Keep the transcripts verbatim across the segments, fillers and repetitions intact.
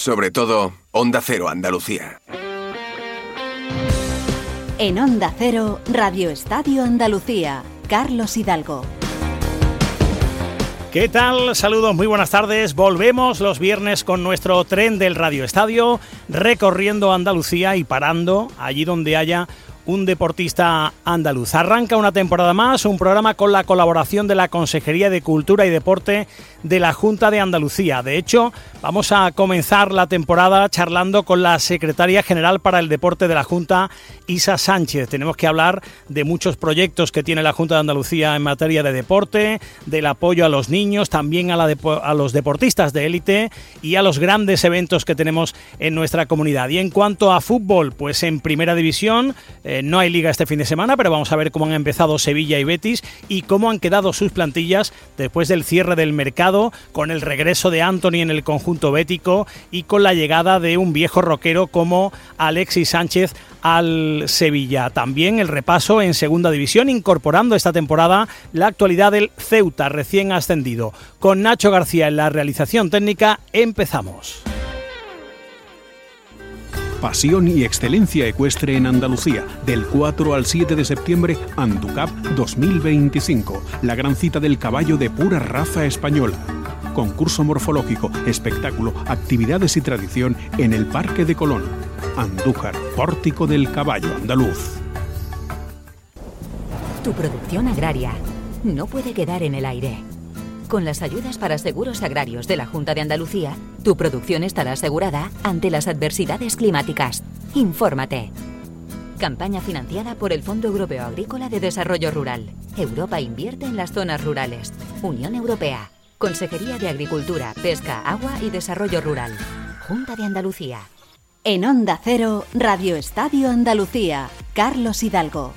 sobre todo, Onda Cero Andalucía. En Onda Cero, Radio Estadio Andalucía, Carlos Hidalgo. ¿Qué tal? Saludos, muy buenas tardes. Volvemos los viernes con nuestro tren del Radio Estadio, recorriendo Andalucía y parando allí donde haya un deportista andaluz. Arranca una temporada más, un programa con la colaboración de la Consejería de Cultura y Deporte de la Junta de Andalucía. De hecho, vamos a comenzar la temporada charlando con la Secretaria General para el Deporte de la Junta, Isa Sánchez. Tenemos que hablar de muchos proyectos que tiene la Junta de Andalucía en materia de deporte, del apoyo a los niños, también a, la depo- a los deportistas de élite y a los grandes eventos que tenemos en nuestra comunidad. Y en cuanto a fútbol, pues en Primera División, eh, no hay liga este fin de semana, pero vamos a ver cómo han empezado Sevilla y Betis y cómo han quedado sus plantillas después del cierre del mercado, con el regreso de Anthony en el conjunto bético y con la llegada de un viejo roquero como Alexis Sánchez al Sevilla. También el repaso en Segunda División, incorporando esta temporada la actualidad del Ceuta, recién ascendido. Con Nacho García en la realización técnica, empezamos. Pasión y excelencia ecuestre en Andalucía. Del cuatro al siete de septiembre, Anducap dos mil veinticinco. La gran cita del caballo de pura raza española. Concurso morfológico, espectáculo, actividades y tradición en el Parque de Colón. Andújar, pórtico del caballo andaluz. Tu producción agraria no puede quedar en el aire. Con las ayudas para seguros agrarios de la Junta de Andalucía, tu producción estará asegurada ante las adversidades climáticas. Infórmate. Campaña financiada por el Fondo Europeo Agrícola de Desarrollo Rural. Europa invierte en las zonas rurales. Unión Europea. Consejería de Agricultura, Pesca, Agua y Desarrollo Rural. Junta de Andalucía. En Onda Cero, Radio Estadio Andalucía, Carlos Hidalgo.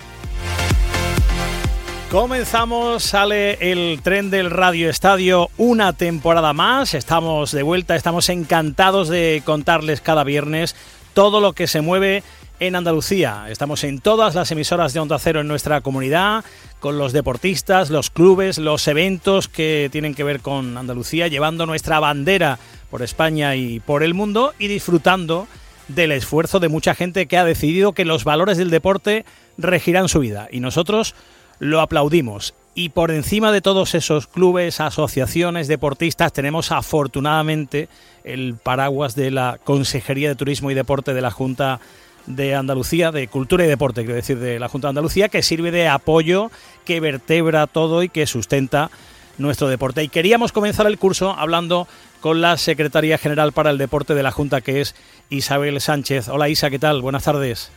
Comenzamos, sale el tren del Radio Estadio una temporada más. Estamos de vuelta, estamos encantados de contarles cada viernes todo lo que se mueve en Andalucía. Estamos en todas las emisoras de Onda Cero en nuestra comunidad, con los deportistas, los clubes, los eventos que tienen que ver con Andalucía, llevando nuestra bandera por España y por el mundo y disfrutando del esfuerzo de mucha gente que ha decidido que los valores del deporte regirán su vida. Y nosotros lo aplaudimos. Y por encima de todos esos clubes, asociaciones, deportistas, tenemos afortunadamente el paraguas de la Consejería de Turismo y Deporte de la Junta de Andalucía, de Cultura y Deporte, quiero decir, de la Junta de Andalucía, que sirve de apoyo, que vertebra todo y que sustenta nuestro deporte. Y queríamos comenzar el curso hablando con la Secretaria General para el Deporte de la Junta, que es Isabel Sánchez. Hola Isa, ¿qué tal? Buenas tardes.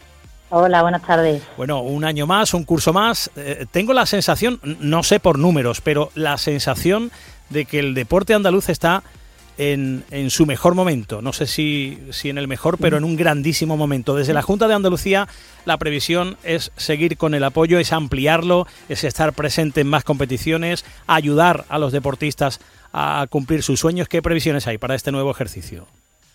Hola, buenas tardes. Bueno, un año más, un curso más. Eh, tengo la sensación, no sé por números, pero la sensación de que el deporte andaluz está en, en su mejor momento. No sé si, si en el mejor, pero en un grandísimo momento. Desde la Junta de Andalucía, la previsión es seguir con el apoyo, es ampliarlo, es estar presente en más competiciones, ayudar a los deportistas a cumplir sus sueños. ¿Qué previsiones hay para este nuevo ejercicio?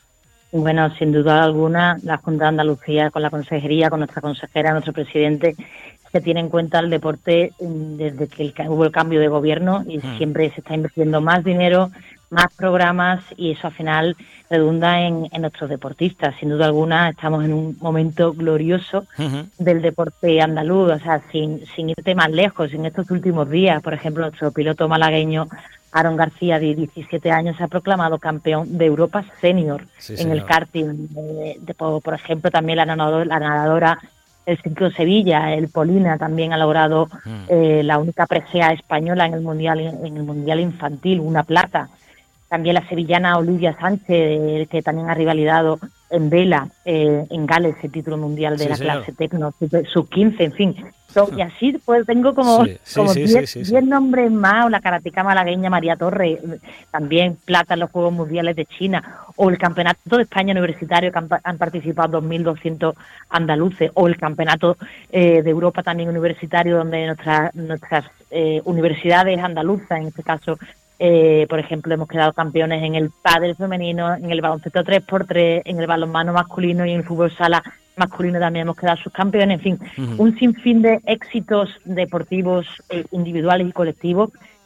Bueno, sin duda alguna, la Junta de Andalucía, con la consejería, con nuestra consejera, nuestro presidente, se tiene en cuenta el deporte desde que el, hubo el cambio de gobierno y mm. siempre se está invirtiendo más dinero, más programas y eso al final redunda en, en nuestros deportistas. Sin duda alguna, estamos en un momento glorioso uh-huh. del deporte andaluz, o sea, sin, sin irte más lejos. En estos últimos días, por ejemplo, nuestro piloto malagueño Aaron García, de diecisiete años, se ha proclamado campeón de Europa senior sí, en señor. el karting. De, de, por ejemplo, también la nadadora, la nadadora el Ciclo Sevilla, el Polina, también ha logrado mm. eh, la única presea española en el mundial en el mundial infantil, una plata. También la sevillana Olivia Sánchez, eh, que también ha rivalidado en vela eh, en Gales, el título mundial de sí, la señor. clase Tecno, sub quince, en fin. So, y así pues tengo como diez sí, sí, sí, sí, sí. nombres más, o la karateca malagueña María Torres, también plata en los Juegos Mundiales de China, o el Campeonato de España Universitario, que han, han participado dos mil doscientos andaluces, o el Campeonato eh, de Europa también universitario, donde nuestra, nuestras eh, universidades andaluzas, en este caso, Eh, por ejemplo, hemos quedado campeones en el pádel femenino, en el baloncesto tres por tres, en el balonmano masculino y en el fútbol sala masculino también hemos quedado subcampeones. En fin, uh-huh. un sinfín de éxitos deportivos eh, individuales y colectivos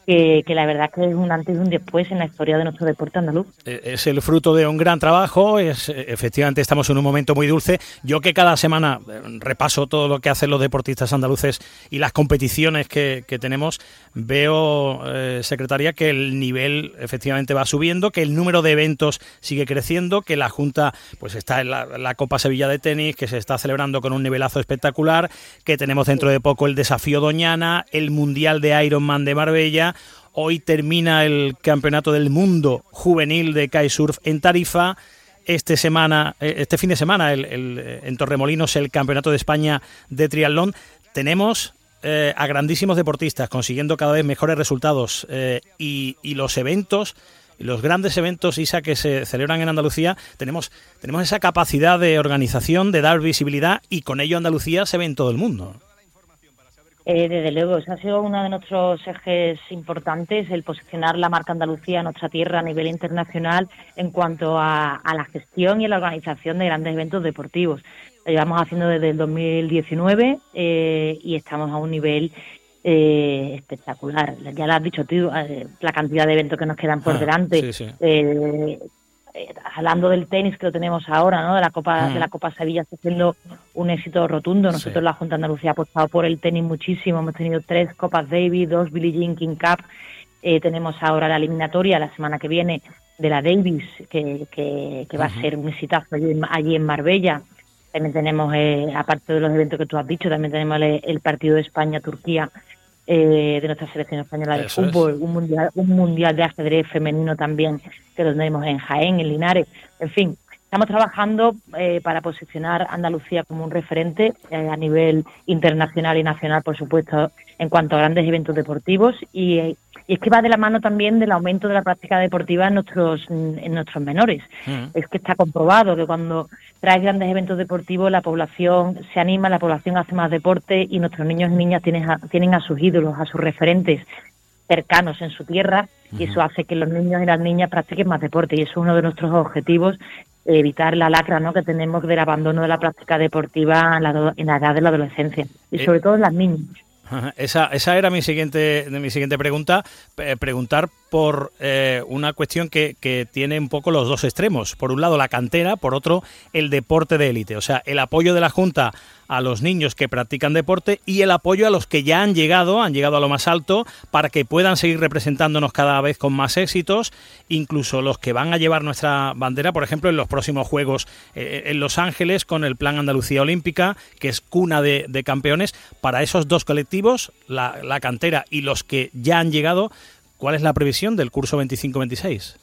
Que, que la verdad que es un antes y un después en la historia de nuestro deporte andaluz. Es el fruto de un gran trabajo, es efectivamente estamos en un momento muy dulce. Yo que cada semana repaso todo lo que hacen los deportistas andaluces y las competiciones que, que tenemos, veo, eh, secretaria, que el nivel efectivamente va subiendo, que el número de eventos sigue creciendo, que la Junta pues está en la, la Copa Sevilla de tenis, que se está celebrando con un nivelazo espectacular, que tenemos dentro de poco el Desafío Doñana, el Mundial de Ironman de Marbella. Hoy termina el Campeonato del Mundo Juvenil de Kitesurf en Tarifa. Este semana, este fin de semana, el, el, en Torremolinos, el Campeonato de España de Triatlón. Tenemos eh, a grandísimos deportistas consiguiendo cada vez mejores resultados eh, y, y los eventos, los grandes eventos, Isa, que se celebran en Andalucía, tenemos, tenemos esa capacidad de organización, de dar visibilidad, y con ello Andalucía se ve en todo el mundo. Eh, desde luego, ese ha sido uno de nuestros ejes importantes, el posicionar la marca Andalucía, nuestra tierra, a nivel internacional en cuanto a, a la gestión y a la organización de grandes eventos deportivos. Lo llevamos haciendo desde el dos mil diecinueve eh, y estamos a un nivel eh, espectacular. Ya lo has dicho tú, eh, la cantidad de eventos que nos quedan por ah, delante. Sí, sí. Eh, Eh, hablando del tenis, que lo tenemos ahora, ¿no? De la Copa mm. de la Copa Sevilla está siendo un éxito rotundo. Nosotros, sí. La Junta de Andalucía, ha apostado por el tenis muchísimo. Hemos tenido tres Copas Davis, dos Billie Jean King Cup. Eh, tenemos ahora la eliminatoria la semana que viene de la Davis, que, que, que va uh-huh. a ser un exitazo allí, allí en Marbella. También tenemos, eh, aparte de los eventos que tú has dicho, también tenemos el, el partido de España-Turquía, Eh, de nuestra selección española de Eso fútbol, es. un mundial un mundial de ajedrez femenino también, que lo tenemos en Jaén, en Linares. En fin, estamos trabajando eh, para posicionar Andalucía como un referente eh, a nivel internacional y nacional, por supuesto, en cuanto a grandes eventos deportivos, y, eh, y es que va de la mano también del aumento de la práctica deportiva en nuestros en nuestros menores. Mm. Es que está comprobado que cuando traes grandes eventos deportivos, la población se anima, la población hace más deporte, y nuestros niños y niñas tienen a, tienen a sus ídolos, a sus referentes cercanos en su tierra, uh-huh. y eso hace que los niños y las niñas practiquen más deporte, y eso es uno de nuestros objetivos, evitar la lacra, ¿no?, que tenemos del abandono de la práctica deportiva en la, en la edad de la adolescencia, y sobre eh. todo en las niñas. Esa, esa era mi siguiente mi siguiente pregunta, eh, preguntar por eh, una cuestión que, que tiene un poco los dos extremos. Por un lado la cantera, por otro el deporte de élite. O sea, el apoyo de la Junta a los niños que practican deporte y el apoyo a los que ya han llegado, han llegado a lo más alto, para que puedan seguir representándonos cada vez con más éxitos, incluso los que van a llevar nuestra bandera, por ejemplo, en los próximos Juegos eh, en Los Ángeles, con el Plan Andalucía Olímpica, que es cuna de, de campeones. Para esos dos colectivos, la, la cantera y los que ya han llegado, ¿cuál es la previsión del curso veinticinco veintiséis?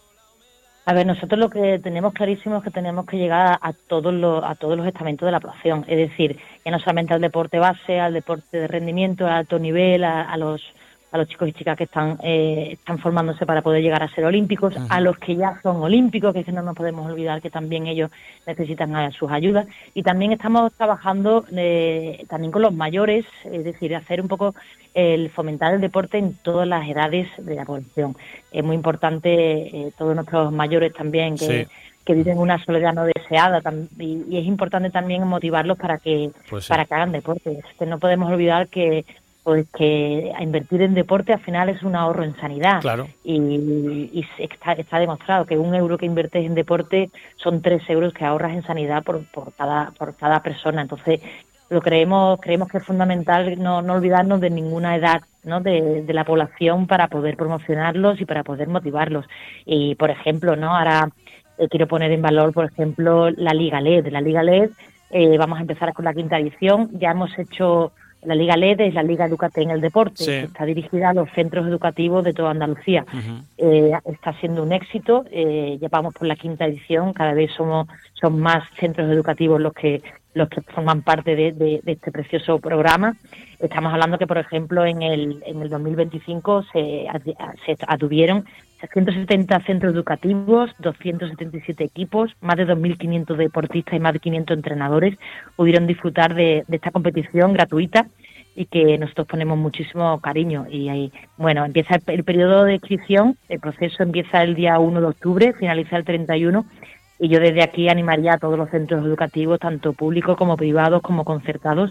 A ver, nosotros lo que tenemos clarísimo es que tenemos que llegar a todos los a todos los estamentos de la población, es decir, ya no solamente al deporte base, al deporte de rendimiento, a alto nivel, a, a los a los chicos y chicas que están eh, están formándose para poder llegar a ser olímpicos, uh-huh. a los que ya son olímpicos, que es que no nos podemos olvidar que también ellos necesitan a sus ayudas, y también estamos trabajando eh, también con los mayores, es decir, hacer un poco el fomentar el deporte en todas las edades de la población. Es muy importante eh, todos nuestros mayores también que sí. que viven una soledad no deseada, y, y es importante también motivarlos para que pues sí. para que hagan deporte. Es que no podemos olvidar que pues que invertir en deporte al final es un ahorro en sanidad. Claro. Y, y está, está demostrado que un euro que inviertes en deporte son tres euros que ahorras en sanidad por, por cada por cada persona. Entonces, lo creemos creemos que es fundamental no, no olvidarnos de ninguna edad, ¿no?, de, de la población, para poder promocionarlos y para poder motivarlos. Y, por ejemplo, no ahora eh, quiero poner en valor, por ejemplo, la Liga L E D. La Liga L E D, eh, vamos a empezar con la quinta edición. Ya hemos hecho... La Liga L E D es la Liga Educate en el Deporte, sí. que está dirigida a los centros educativos de toda Andalucía. Uh-huh. Eh, está siendo un éxito, eh, ya vamos por la quinta edición, cada vez somos son más centros educativos los que los que forman parte de, de, de este precioso programa. Estamos hablando que, por ejemplo, en el en el dos mil veinticinco se, se atuvieron ciento setenta centros educativos, doscientos setenta y siete equipos, más de dos mil quinientos deportistas y más de quinientos entrenadores pudieron disfrutar de, de esta competición gratuita, y que nosotros ponemos muchísimo cariño. Y ahí, bueno, empieza el, el periodo de inscripción, el proceso empieza el día uno de octubre, finaliza el treinta y uno, y yo desde aquí animaría a todos los centros educativos, tanto públicos como privados como concertados,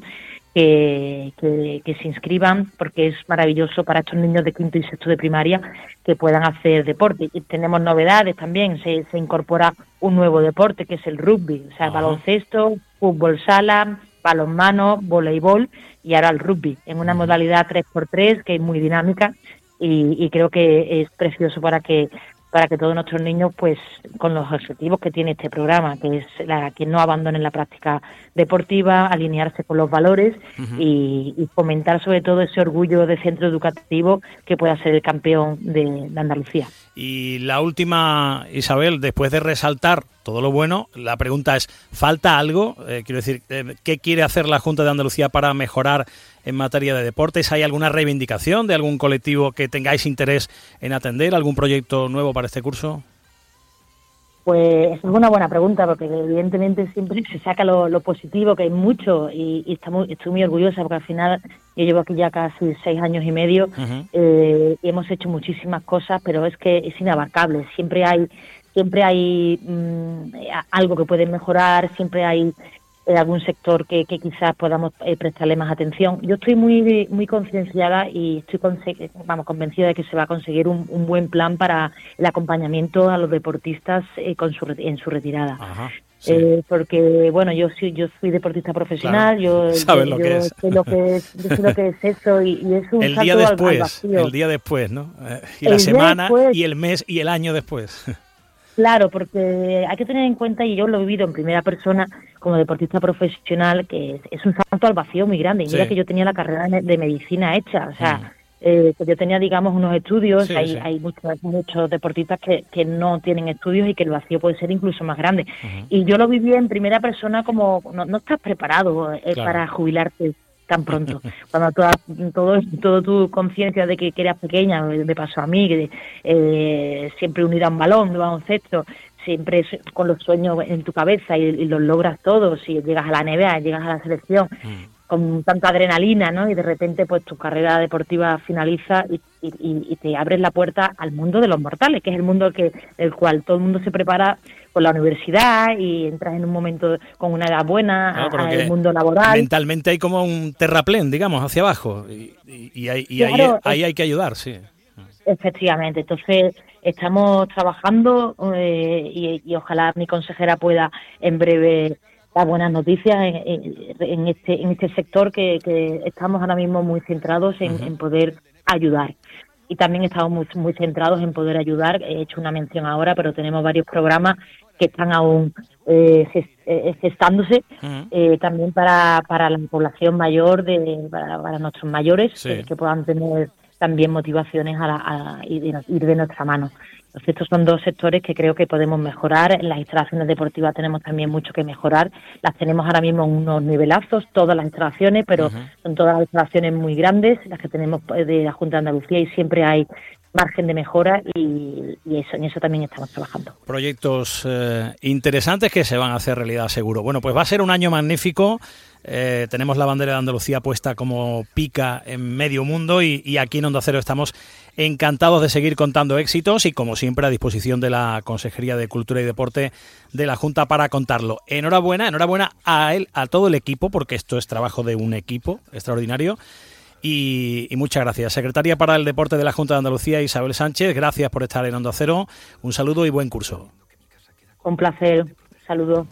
que, que, que se inscriban, porque es maravilloso para estos niños de quinto y sexto de primaria que puedan hacer deporte. Y tenemos novedades también, se, se incorpora un nuevo deporte que es el rugby, o sea, el baloncesto, fútbol sala, balonmano, voleibol y ahora el rugby, en una modalidad tres por tres que es muy dinámica y, y creo que es precioso para que para que todos nuestros niños, pues con los objetivos que tiene este programa, que es la, que no abandonen la práctica deportiva, alinearse con los valores uh-huh. y, y fomentar sobre todo ese orgullo de centro educativo que pueda ser el campeón de, de Andalucía. Y la última, Isabel, después de resaltar todo lo bueno, la pregunta es, ¿falta algo? Eh, quiero decir, eh, ¿qué quiere hacer la Junta de Andalucía para mejorar en materia de deportes? ¿Hay alguna reivindicación de algún colectivo que tengáis interés en atender? ¿Algún proyecto nuevo para este curso? Pues es una buena pregunta, porque evidentemente siempre se saca lo, lo positivo, que hay mucho, y, y está muy, estoy muy orgullosa, porque al final yo llevo aquí ya casi seis años y medio, uh-huh. eh, y hemos hecho muchísimas cosas, pero es que es inabarcable, siempre hay siempre hay mmm, algo que puede mejorar, siempre hay eh, algún sector que, que quizás podamos eh, prestarle más atención. Yo estoy muy muy concienciada y estoy conse- vamos convencida de que se va a conseguir un, un buen plan para el acompañamiento a los deportistas eh, con su, en su retirada. Ajá, sí. eh, porque bueno, yo soy yo soy deportista profesional, claro, yo, sabes yo, lo que yo es. sé lo que es, yo sé lo que es eso y, y es un el salto día después, al, al vacío. el día después, ¿no? Eh, y el la semana después, y el mes y el año después. Claro, porque hay que tener en cuenta, y yo lo he vivido en primera persona como deportista profesional, que es, es un salto al vacío muy grande. Y mira sí. que yo tenía la carrera de, de medicina hecha, o sea, mm. eh, que yo tenía, digamos, unos estudios. Sí, hay, sí. hay muchos, muchos deportistas que, que no tienen estudios y que el vacío puede ser incluso más grande. Uh-huh. Y yo lo viví en primera persona como, no, no estás preparado eh, claro. para jubilarte tan pronto. Cuando toda, todo, todo tu conciencia de que, que eras pequeña, me pasó a mí, que eh, siempre unida a un balón, de baloncesto, siempre con los sueños en tu cabeza y, y los logras todos, y llegas a la N B A, llegas a la selección, mm. con tanta adrenalina, ¿no? Y de repente pues tu carrera deportiva finaliza y, y, y te abres la puerta al mundo de los mortales, que es el mundo que el cual todo el mundo se prepara con la universidad y entras en un momento con una edad buena claro, al mundo laboral. Mentalmente hay como un terraplén, digamos, hacia abajo y, y, y, ahí, y claro, ahí, ahí hay que ayudar, sí. Efectivamente, entonces estamos trabajando eh, y, y ojalá mi consejera pueda en breve dar buenas noticias en, en, en este en este sector que, que estamos ahora mismo muy centrados en, uh-huh. en poder ayudar. Y también estamos muy, muy centrados en poder ayudar. He hecho una mención ahora, pero tenemos varios programas que están aún eh, gestándose uh-huh. eh, también para, para la población mayor, de para, para nuestros mayores, sí. que, que puedan tener también motivaciones a, la, a ir, ir de nuestra mano. Entonces, estos son dos sectores que creo que podemos mejorar. En las instalaciones deportivas tenemos también mucho que mejorar. Las tenemos ahora mismo en unos nivelazos, todas las instalaciones, pero uh-huh. son todas las instalaciones muy grandes, las que tenemos de la Junta de Andalucía, y siempre hay margen de mejora y, y eso, en eso también estamos trabajando. Proyectos eh, interesantes que se van a hacer realidad seguro. Bueno, pues va a ser un año magnífico. Eh, tenemos la bandera de Andalucía puesta como pica en medio mundo y, y aquí en Onda Cero estamos encantados de seguir contando éxitos y como siempre a disposición de la Consejería de Cultura y Deporte de la Junta para contarlo. Enhorabuena, enhorabuena a él, a todo el equipo, porque esto es trabajo de un equipo extraordinario. Y, y muchas gracias. Secretaria para el Deporte de la Junta de Andalucía, Isabel Sánchez, gracias por estar en Onda Cero. Un saludo y buen curso. Un placer. Saludos.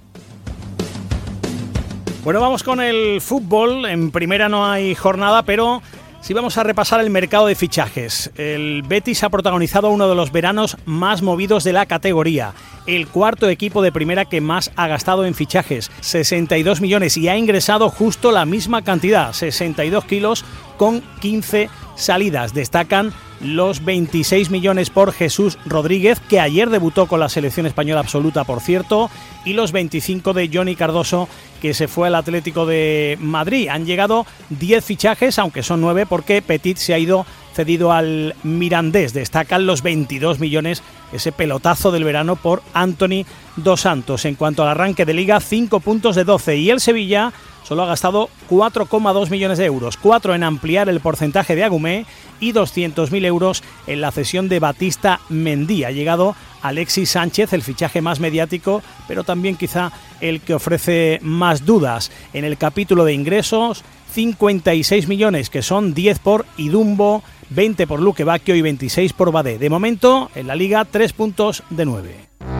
Bueno, vamos con el fútbol. En primera no hay jornada, pero sí vamos a repasar el mercado de fichajes. El Betis ha protagonizado uno de los veranos más movidos de la categoría. El cuarto equipo de primera que más ha gastado en fichajes, sesenta y dos millones, y ha ingresado justo la misma cantidad, sesenta y dos kilos con quince salidas. Destacan los veintiséis millones por Jesús Rodríguez, que ayer debutó con la selección española absoluta, por cierto, y los veinticinco de Johnny Cardoso, que se fue al Atlético de Madrid. Han llegado diez fichajes, aunque son nueve porque Petit se ha ido cedido al Mirandés. Destacan los veintidós millones, ese pelotazo del verano por Anthony Dos Santos. En cuanto al arranque de Liga, cinco puntos de doce, y el Sevilla solo ha gastado cuatro coma dos millones de euros, cuatro en ampliar el porcentaje de Agumé y doscientos mil euros en la cesión de Batista Mendy. Ha llegado Alexis Sánchez, el fichaje más mediático, pero también quizá el que ofrece más dudas. En el capítulo de ingresos, cincuenta y seis millones, que son diez por Idumbo, veinte por Luque Bacchio y veintiséis por Badé. De momento, en la Liga, tres puntos de nueve.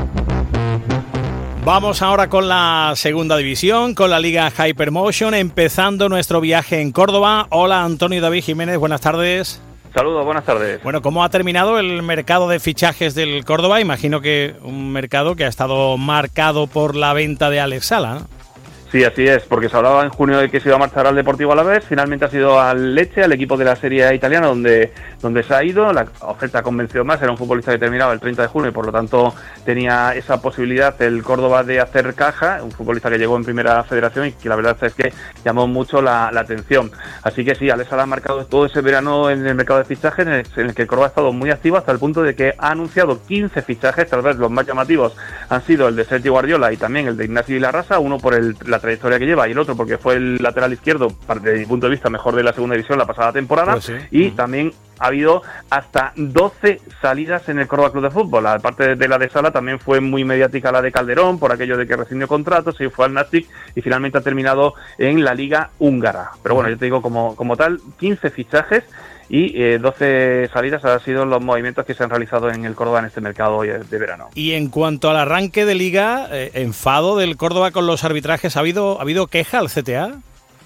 Vamos ahora con la segunda división, con la Liga Hypermotion, empezando nuestro viaje en Córdoba. Hola, Antonio David Jiménez, buenas tardes. Saludos, buenas tardes. Bueno, ¿cómo ha terminado el mercado de fichajes del Córdoba? Imagino que un mercado que ha estado marcado por la venta de Alex Sala, ¿no? Sí, así es, porque se hablaba en junio de que se iba a marchar al Deportivo Alavés, finalmente ha sido al Lecce, al equipo de la Serie A italiana, donde, donde se ha ido. La oferta convenció más, era un futbolista que terminaba el treinta de junio y por lo tanto tenía esa posibilidad el Córdoba de hacer caja, un futbolista que llegó en Primera Federación y que la verdad es que llamó mucho la, la atención. Así que sí, Alex Sala ha marcado todo ese verano en el mercado de fichajes, en el, en el que el Córdoba ha estado muy activo hasta el punto de que ha anunciado quince fichajes, tal vez los más llamativos han sido el de Sergio Guardiola y también el de Ignacio Vilarrasa, uno por el, la trayectoria que lleva y el otro porque fue el lateral izquierdo, desde mi punto de vista, mejor de la segunda división la pasada temporada. Pues sí. Y uh-huh. también ha habido hasta doce salidas en el Córdoba Club de Fútbol. Aparte de la de Sala, también fue muy mediática la de Calderón, por aquello de que rescindió contratos, se fue al Nastic y finalmente ha terminado en la Liga Húngara. Pero bueno, yo te digo, como, como tal, quince fichajes y eh, doce salidas han sido los movimientos que se han realizado en el Córdoba en este mercado de verano. Y en cuanto al arranque de Liga, eh, enfado del Córdoba con los arbitrajes, ¿ha habido, ¿ha habido queja al C T A?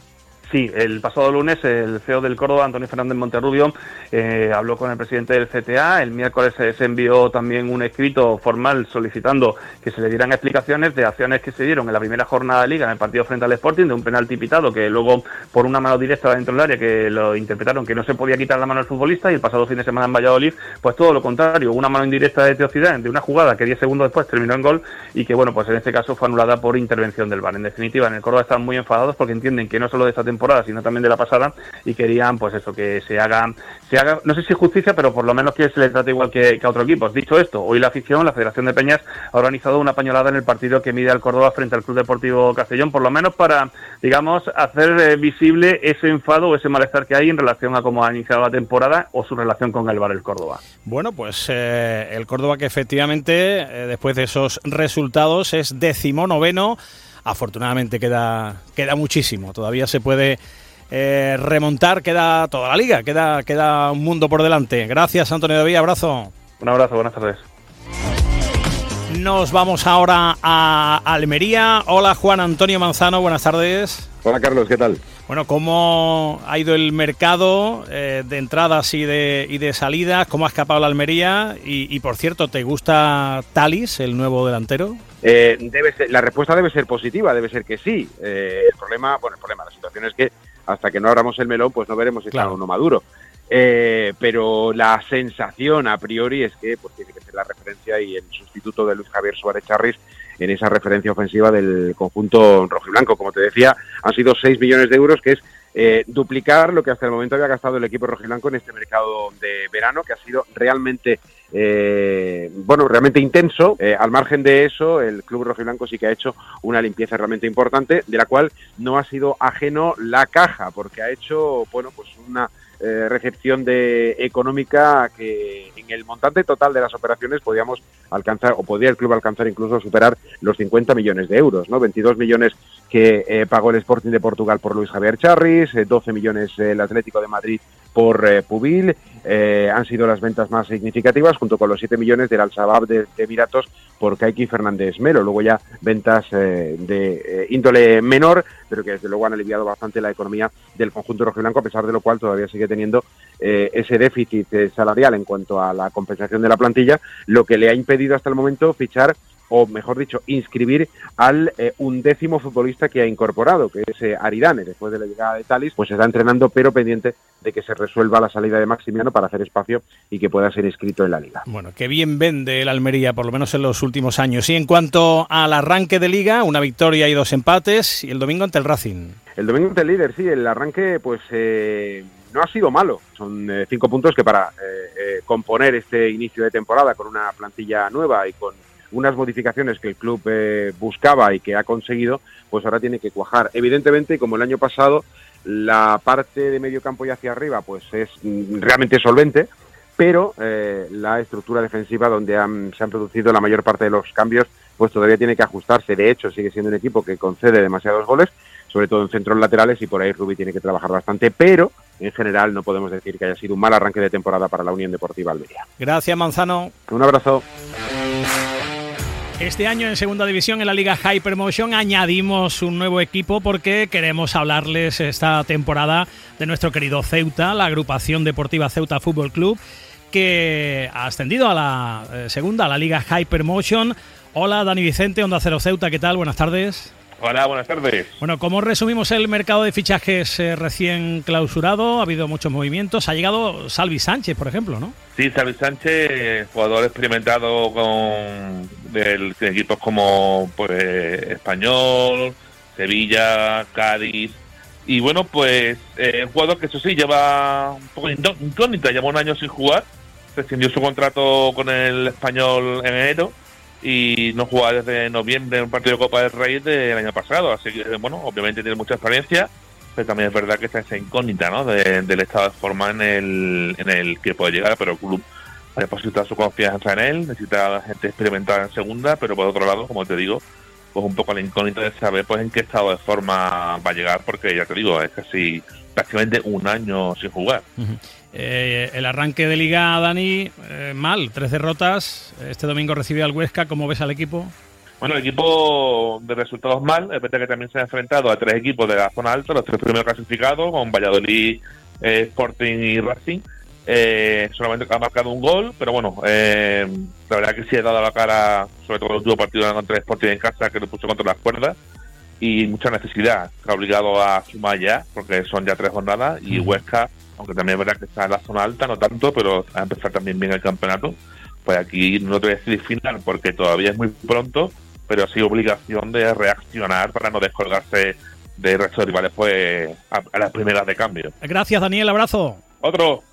Sí, el pasado lunes el C E O del Córdoba, Antonio Fernández Monterrubio, eh, habló con el presidente del C T A. El miércoles eh, se envió también un escrito formal solicitando que se le dieran explicaciones de acciones que se dieron en la primera jornada de Liga en el partido frente al Sporting, de un penalti pitado que luego por una mano directa dentro del área que lo interpretaron que no se podía quitar la mano al futbolista, y el pasado fin de semana en Valladolid, pues todo lo contrario, una mano indirecta de Teo Zidane de una jugada que diez segundos después terminó en gol y que bueno, pues en este caso fue anulada por intervención del V A R. En definitiva, en el Córdoba están muy enfadados porque entienden que no solo de esta temporada sino también de la pasada, y querían pues eso, que se haga, se haga, no sé si justicia, pero por lo menos que se le trate igual que, que a otros equipos. Dicho esto, hoy la afición, la Federación de Peñas, ha organizado una pañolada en el partido que mide al Córdoba frente al Club Deportivo Castellón, por lo menos para, digamos, hacer eh, visible ese enfado o ese malestar que hay en relación a cómo ha iniciado la temporada o su relación con el V A R el Córdoba. Bueno, pues eh, el Córdoba, que efectivamente eh, después de esos resultados es decimonoveno. Afortunadamente queda, queda muchísimo, todavía se puede eh, remontar, queda toda la liga, queda, queda un mundo por delante. Gracias, Antonio David, abrazo. Un abrazo, buenas tardes. Nos vamos ahora a Almería. Hola, Juan Antonio Manzano, buenas tardes. Hola, Carlos, ¿qué tal? Bueno, ¿cómo ha ido el mercado eh, de entradas y de, y de salidas? ¿Cómo ha escapado la Almería? Y, y, por cierto, ¿te gusta Thalys, el nuevo delantero? Eh, debe ser, la respuesta debe ser positiva, debe ser que sí. Eh, el problema, bueno, el problema, la situación es que hasta que no abramos el melón, pues no veremos si está o no maduro. Eh, pero la sensación a priori es que pues tiene que ser la referencia y el sustituto de Luis Javier Suárez Charris en esa referencia ofensiva del conjunto rojiblanco. Como te decía, han sido seis millones de euros, que es eh, duplicar lo que hasta el momento había gastado el equipo rojiblanco en este mercado de verano, que ha sido realmente eh, bueno, realmente intenso. Eh, al margen de eso, el club rojiblanco sí que ha hecho una limpieza realmente importante, de la cual no ha sido ajeno la caja, porque ha hecho, bueno, pues una Eh, recepción de económica que en el montante total de las operaciones podíamos alcanzar, o podía el club alcanzar incluso superar los cincuenta millones de euros, ¿no? veintidós millones que eh, pagó el Sporting de Portugal por Luis Javier Charris, eh, doce millones eh, el Atlético de Madrid por eh, Pubil, eh, han sido las ventas más significativas, junto con los siete millones del Al-Shabaab de, de Emiratos por Kaiki Fernández Melo. Luego ya ventas eh, de eh, índole menor, pero que desde luego han aliviado bastante la economía del conjunto rojiblanco, a pesar de lo cual todavía sigue teniendo eh, ese déficit eh, salarial en cuanto a la compensación de la plantilla, lo que le ha impedido hasta el momento fichar, o mejor dicho, inscribir al eh, undécimo futbolista que ha incorporado, que es eh, Aridane. Después de la llegada de Thalys, pues se está entrenando, pero pendiente de que se resuelva la salida de Maximiano para hacer espacio y que pueda ser inscrito en la Liga. Bueno, que bien vende el Almería, por lo menos en los últimos años. Y en cuanto al arranque de Liga, una victoria y dos empates, y el domingo ante el Racing. El domingo ante el líder, sí, el arranque pues eh, no ha sido malo. Son eh, cinco puntos que para eh, eh, componer este inicio de temporada con una plantilla nueva y con unas modificaciones que el club eh, buscaba y que ha conseguido, pues ahora tiene que cuajar. Evidentemente, como el año pasado, la parte de medio campo y hacia arriba pues es mm, realmente solvente, pero eh, la estructura defensiva, donde han, se han producido la mayor parte de los cambios, pues todavía tiene que ajustarse. De hecho, sigue siendo un equipo que concede demasiados goles, sobre todo en centros laterales, y por ahí Rubí tiene que trabajar bastante, pero en general no podemos decir que haya sido un mal arranque de temporada para la Unión Deportiva Almería. Gracias, Manzano. Un abrazo. Este año en Segunda División, en la Liga Hypermotion, añadimos un nuevo equipo porque queremos hablarles esta temporada de nuestro querido Ceuta, la agrupación deportiva Ceuta Fútbol Club, que ha ascendido a la eh, segunda, a la Liga Hypermotion. Hola, Dani Vicente, Onda Cero Ceuta, ¿qué tal? Buenas tardes. Hola, buenas tardes. Bueno, ¿cómo resumimos el mercado de fichajes eh, recién clausurado? Ha habido muchos movimientos. Ha llegado Salvi Sánchez, por ejemplo, ¿no? Sí, Salvi Sánchez, jugador experimentado con del, de equipos como pues, Español, Sevilla, Cádiz. Y bueno, pues eh, un jugador que eso sí lleva un poco incógnita, lleva un año sin jugar. Rescindió su contrato con el Español en enero y no jugaba desde noviembre en un partido de Copa del Rey del año pasado, así que bueno, obviamente tiene mucha experiencia, pero también es verdad que está esa incógnita, ¿no?, de, del estado de forma en el en el que puede llegar, pero el club ha depositado su confianza en él, necesita gente experimentada en segunda, pero por otro lado, como te digo, pues un poco la incógnita de saber pues en qué estado de forma va a llegar, porque ya te digo, es casi prácticamente un año sin jugar. Uh-huh. Eh, el arranque de Liga, Dani, eh, mal, tres derrotas. Este domingo recibió al Huesca. ¿Cómo ves al equipo? Bueno, el equipo de resultados mal, es verdad que también se ha enfrentado a tres equipos de la zona alta, los tres primeros clasificados, con Valladolid, eh, Sporting y Racing. Eh, solamente ha marcado un gol, pero bueno, eh, la verdad que sí ha dado la cara, sobre todo el último partido contra el Sporting en casa, que lo puso contra las cuerdas, y mucha necesidad, se ha obligado a sumar ya, porque son ya tres jornadas, y Huesca, aunque también es verdad que está en la zona alta, no tanto, pero a empezar también bien el campeonato, pues aquí no te voy a decir final, porque todavía es muy pronto, pero sí obligación de reaccionar para no descolgarse del resto de rivales pues a, a las primeras de cambio. Gracias, Daniel, abrazo. Otro.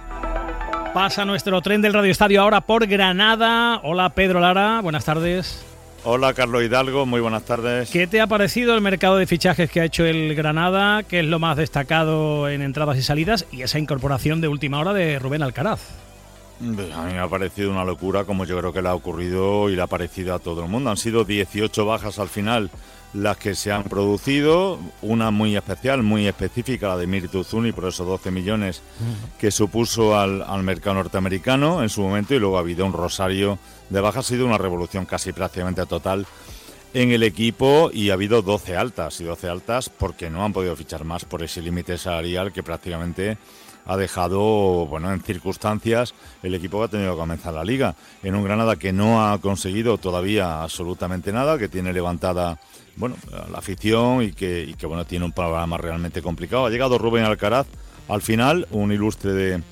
Pasa nuestro tren del Radio Estadio ahora por Granada. Hola, Pedro Lara, buenas tardes. Hola, Carlos Hidalgo, muy buenas tardes. ¿Qué te ha parecido el mercado de fichajes que ha hecho el Granada? ¿Qué es lo más destacado en entradas y salidas? Y esa incorporación de última hora de Rubén Alcaraz. A mí me ha parecido una locura, como yo creo que le ha ocurrido y le ha parecido a todo el mundo. Han sido dieciocho bajas al final las que se han producido, una muy especial, muy específica, la de Mirtu Zuni, por esos doce millones que supuso al, al mercado norteamericano en su momento, y luego ha habido un rosario de bajas. Ha sido una revolución casi prácticamente total en el equipo, y ha habido doce altas, y doce altas porque no han podido fichar más por ese límite salarial que prácticamente ha dejado, bueno, en circunstancias el equipo que ha tenido que comenzar la liga, en un Granada que no ha conseguido todavía absolutamente nada, que tiene levantada, bueno, la afición y que, y que bueno, tiene un panorama realmente complicado. Ha llegado Rubén Alcaraz al final, un ilustre de,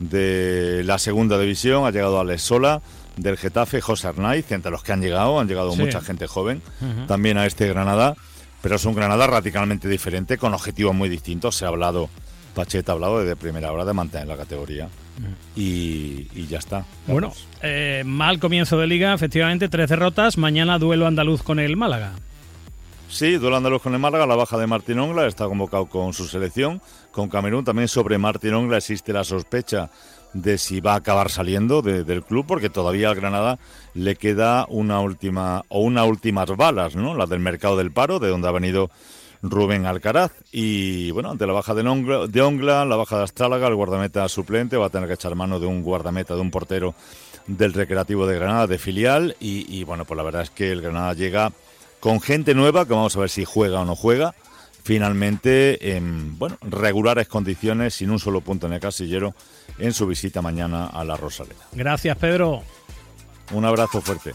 de la segunda división, ha llegado Alex Sola del Getafe, José Arnaiz, entre los que han llegado, han llegado sí. mucha gente joven uh-huh. también a este Granada, pero es un Granada radicalmente diferente, con objetivos muy distintos. Se ha hablado, Pacheta ha hablado desde primera hora de mantener la categoría uh-huh. y, y ya está. Carlos. Bueno, eh, mal comienzo de liga, efectivamente, tres derrotas, mañana duelo andaluz con el Málaga. Sí, duelo andaluz con el Málaga, la baja de Martín Ongla, está convocado con su selección, con Camerún. También sobre Martín Ongla existe la sospecha de si va a acabar saliendo de, del club, porque todavía al Granada le queda una última, o unas últimas balas, ¿no? Las del mercado del paro, de donde ha venido Rubén Alcaraz. Y bueno, ante la baja de Ongla, de Ongla, la baja de Astrálaga, el guardameta suplente va a tener que echar mano de un guardameta, de un portero del Recreativo de Granada, de filial. Y, y bueno, pues la verdad es que el Granada llega con gente nueva, que vamos a ver si juega o no juega, finalmente en bueno, regulares condiciones, sin un solo punto en el casillero, en su visita mañana a la Rosaleda. Gracias, Pedro. Un abrazo fuerte.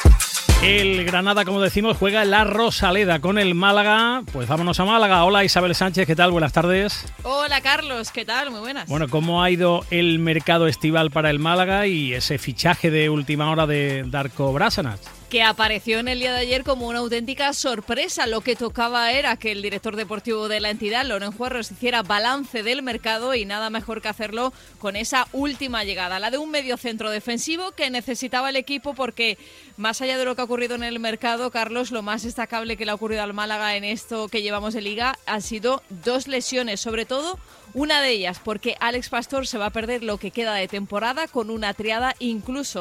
El Granada, como decimos, juega en la Rosaleda con el Málaga. Pues vámonos a Málaga. Hola, Isabel Sánchez, ¿qué tal? Buenas tardes. Hola, Carlos, ¿qué tal? Muy buenas. Bueno, ¿cómo ha ido el mercado estival para el Málaga y ese fichaje de última hora de Darko Brasanac? Que apareció en el día de ayer como una auténtica sorpresa. Lo que tocaba era que el director deportivo de la entidad, Loren Juarros, hiciera balance del mercado, y nada mejor que hacerlo con esa última llegada, la de un mediocentro defensivo que necesitaba el equipo, porque más allá de lo que ha ocurrido en el mercado, Carlos, lo más destacable que le ha ocurrido al Málaga en esto que llevamos de liga han sido dos lesiones, sobre todo una de ellas porque Alex Pastor se va a perder lo que queda de temporada con una triada, incluso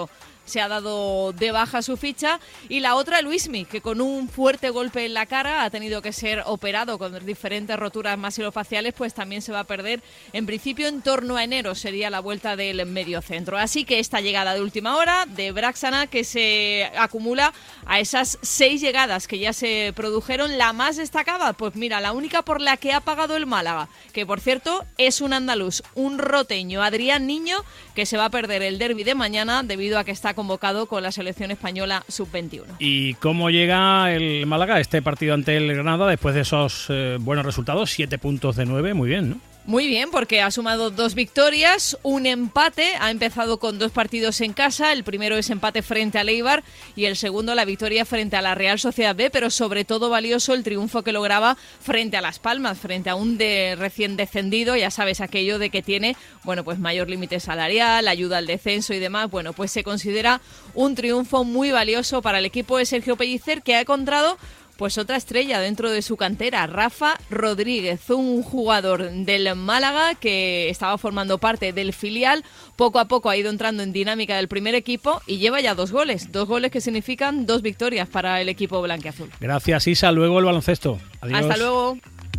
se ha dado de baja su ficha. Y la otra, Luismi, que con un fuerte golpe en la cara ha tenido que ser operado con diferentes roturas maxilofaciales, pues también se va a perder en principio en torno a enero, sería la vuelta del mediocentro. Así que esta llegada de última hora de Bárcenas, que se acumula a esas seis llegadas que ya se produjeron, la más destacada, pues mira, la única por la que ha pagado el Málaga, que por cierto es un andaluz, un roteño, Adrián Niño, que se va a perder el derbi de mañana debido a que está convocado con la selección española sub veintiuno. ¿Y cómo llega el Málaga a este partido ante el Granada después de esos eh, buenos resultados? Siete puntos de nueve, muy bien, ¿no? Muy bien, porque ha sumado dos victorias, un empate, ha empezado con dos partidos en casa, el primero es empate frente al Eibar y el segundo la victoria frente a la Real Sociedad B, pero sobre todo valioso el triunfo que lograba frente a Las Palmas, frente a un de recién descendido, ya sabes aquello de que tiene, bueno, pues mayor límite salarial, ayuda al descenso y demás, bueno, pues se considera un triunfo muy valioso para el equipo de Sergio Pellicer, que ha encontrado pues otra estrella dentro de su cantera, Rafa Rodríguez, un jugador del Málaga que estaba formando parte del filial, poco a poco ha ido entrando en dinámica del primer equipo y lleva ya dos goles, dos goles que significan dos victorias para el equipo blanquiazul. Gracias, Isa, luego el baloncesto. Adiós. Hasta luego.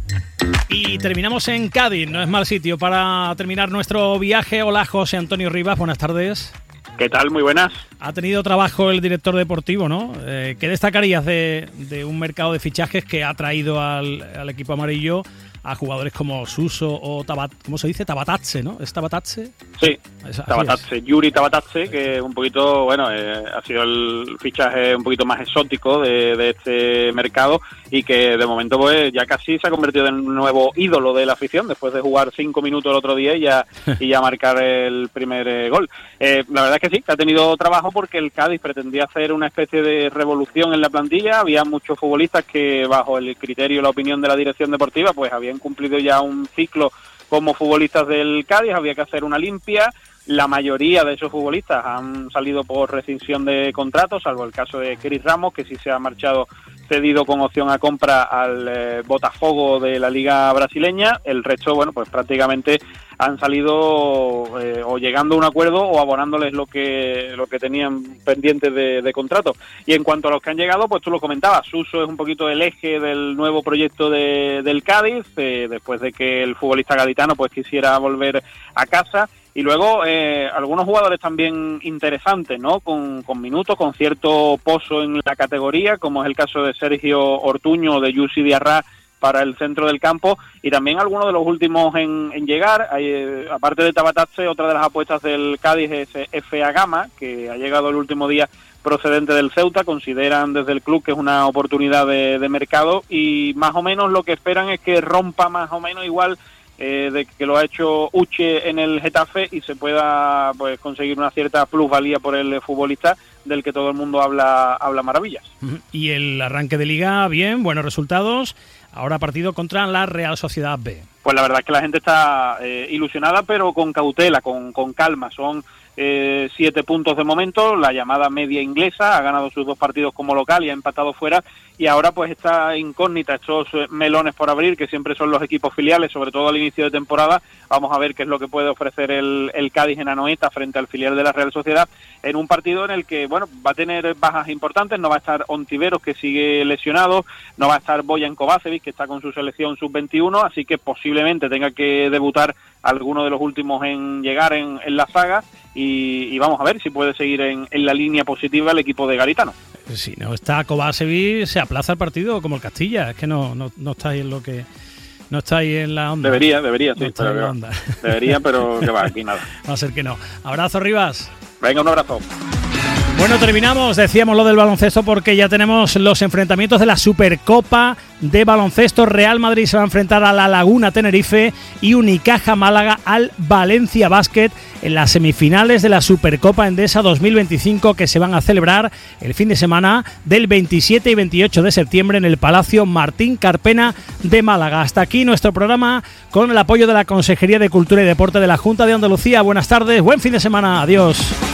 Y terminamos en Cádiz, no es mal sitio para terminar nuestro viaje. Hola, José Antonio Rivas, buenas tardes. ¿Qué tal? Muy buenas. Ha tenido trabajo el director deportivo, ¿no? Eh, ¿Qué destacarías de, de un mercado de fichajes que ha traído al, al equipo amarillo a jugadores como Suso o Tabat, ¿cómo se dice? Tabatatse, ¿no? ¿Es Tabatatse? Sí, Tabatatse, Yuri Tabatatse, que un poquito, bueno, eh, ha sido el fichaje un poquito más exótico de, de este mercado y que de momento pues ya casi se ha convertido en un nuevo ídolo de la afición después de jugar cinco minutos el otro día y ya, y ya marcar el primer eh, gol. Eh, la verdad es que sí, que ha tenido trabajo porque el Cádiz pretendía hacer una especie de revolución en la plantilla, había muchos futbolistas que bajo el criterio y la opinión de la dirección deportiva pues habían cumplido ya un ciclo como futbolistas del Cádiz, había que hacer una limpia. La mayoría de esos futbolistas han salido por rescisión de contratos, salvo el caso de Cris Ramos, que sí se ha marchado cedido con opción a compra al eh, Botafogo de la Liga Brasileña. El resto, bueno, pues prácticamente han salido eh, o llegando a un acuerdo o abonándoles lo que lo que tenían pendientes de, de contrato. Y en cuanto a los que han llegado, pues tú lo comentabas, Suso es un poquito el eje del nuevo proyecto de, del Cádiz, eh, después de que el futbolista gaditano pues quisiera volver a casa. Y luego eh, algunos jugadores también interesantes, ¿no? Con, con minutos, con cierto pozo en la categoría, como es el caso de Sergio Ortuño o de Yusi Diarra para el centro del campo, y también algunos de los últimos en, en llegar. Hay, eh, aparte de Tabatatse, otra de las apuestas del Cádiz es F A Gama, que ha llegado el último día procedente del Ceuta. Consideran desde el club que es una oportunidad de, de mercado y más o menos lo que esperan es que rompa más o menos igual Eh, de que lo ha hecho Uche en el Getafe y se pueda pues conseguir una cierta plusvalía por el futbolista del que todo el mundo habla habla maravillas. Y el arranque de Liga, bien, buenos resultados. Ahora partido contra la Real Sociedad B. Pues la verdad es que la gente está eh, ilusionada, pero con cautela, con, con calma. Son eh, siete puntos de momento, la llamada media inglesa, ha ganado sus dos partidos como local y ha empatado fuera, y ahora pues esta incógnita, estos melones por abrir, que siempre son los equipos filiales, sobre todo al inicio de temporada. Vamos a ver qué es lo que puede ofrecer el, el Cádiz en Anoeta frente al filial de la Real Sociedad, en un partido en el que, bueno, va a tener bajas importantes. No va a estar Ontiveros, que sigue lesionado, no va a estar Bojan Kovacevic, que está con su selección sub veintiuno, así que posiblemente tenga que debutar alguno de los últimos en llegar en, en la saga, y, y vamos a ver si puede seguir en, en la línea positiva el equipo de Garitano. Si no está Kovacevic, se aplaza el partido como el Castilla. Es que no, no, no está ahí en lo que... No está ahí en la onda. Debería, debería, sí. No está en la onda. Debería, pero que va, aquí nada. Va a ser que no. Abrazo, Rivas. Venga, un abrazo. Bueno, terminamos, decíamos lo del baloncesto porque ya tenemos los enfrentamientos de la Supercopa de baloncesto. Real Madrid se va a enfrentar a la Laguna Tenerife y Unicaja Málaga al Valencia Basket en las semifinales de la Supercopa Endesa dos mil veinticinco, que se van a celebrar el fin de semana del veintisiete y veintiocho de septiembre en el Palacio Martín Carpena de Málaga. Hasta aquí nuestro programa con el apoyo de la Consejería de Cultura y Deporte de la Junta de Andalucía. Buenas tardes, buen fin de semana, adiós.